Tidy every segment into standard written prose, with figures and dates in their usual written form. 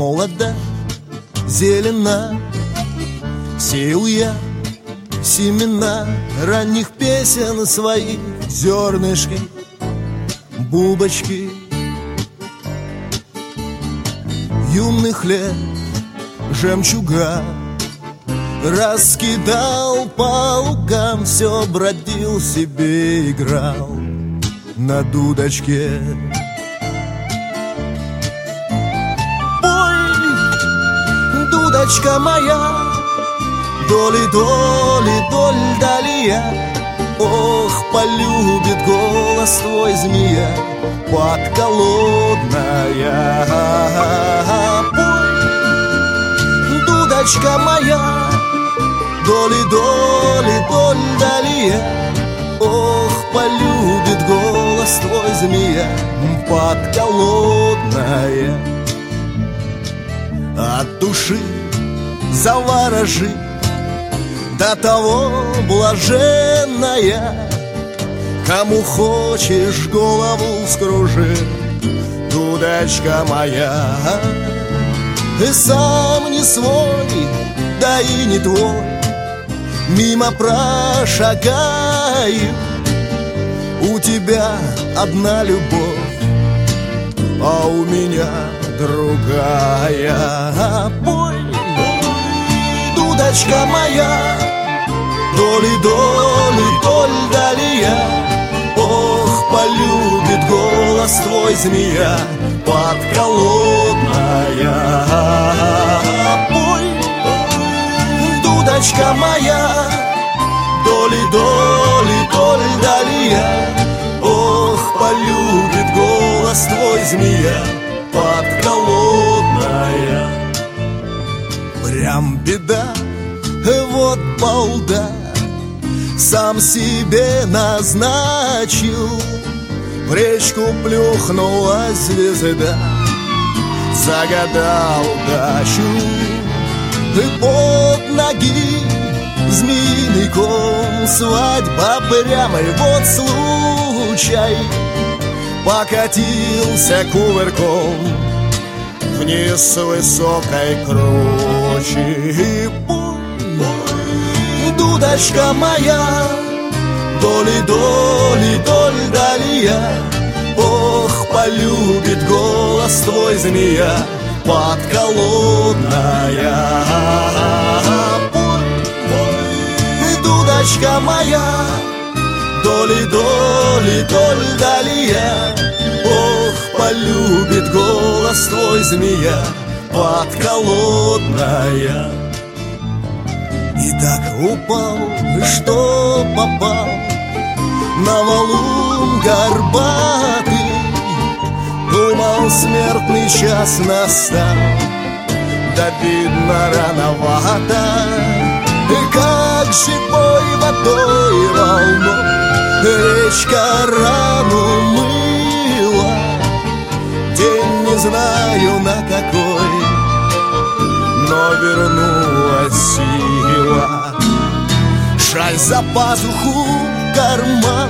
молода, зелена, сеял я семена ранних песен своих, зернышки, бубочки юных лет, жемчуга. Раскидал по лугам, все бродил себе, играл на дудочке. Пой, дудочка моя, доли, доль, далия. Ох, полюбит голос твой змея подколодная. Пой, дудочка моя, доли, доль, далия. Ох, полюбит голос твой змея подколодная. От души заворожи, до того блаженная, кому хочешь голову вскружи, дудочка моя. И сам не свой, да и не твой, мимо прошагаю. У тебя одна любовь, а у меня другая. Пой, дудочка моя, доли, доль, далия. Ох, полюбит голос твой змея подколодная. Пой, дудочка моя, доли, доль, далия. Ох, полюбит голос твой змея подколодная. Прям беда, вот балда, сам себе назначил. В речку плюхнулась звезда, загадал удачу. И под ноги змеиный ком, свадьба прямо, и вот случай. Покатился кувырком вниз с высокой кручи. Дудочка моя, доли, доль, далия. Ох, полюбит голос твой змея подколодная. Пой, дудочка моя, доли, доль, далия. Ох, полюбит голос твой змея подколодная. И так упал, что попал на валун горбатый. Думал, смертный час настал, да видно рановато. И как живой водой волной речка рану мыла. День не знаю на какой, но вернулась сила. Шаль за пазуху, карман,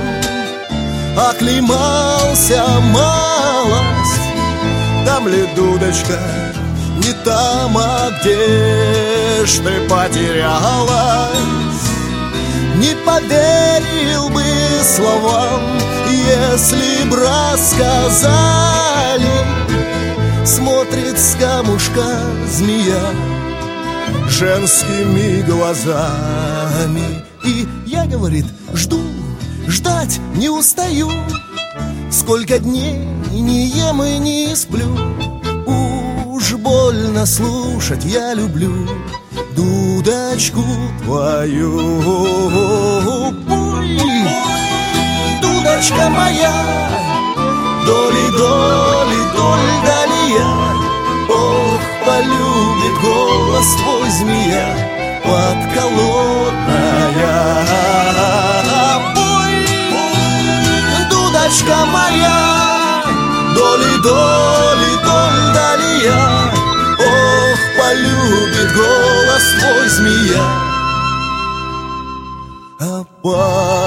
оклемался малость. Там ли дудочка, не там, а где ж ты потерялась? Не поверил бы словам, если б рассказали. Смотрит с камушка змея женскими глазами. И я, говорит, жду, ждать не устаю. Сколько дней не ем и не сплю. Уж больно слушать я люблю дудочку твою. Пой, дудочка моя, доли, доль, далия. Ох, полюбит голос твой змея подколодная. Пой, дудочка моя, доли, доль, далия. Ох, полюбит голос твой змея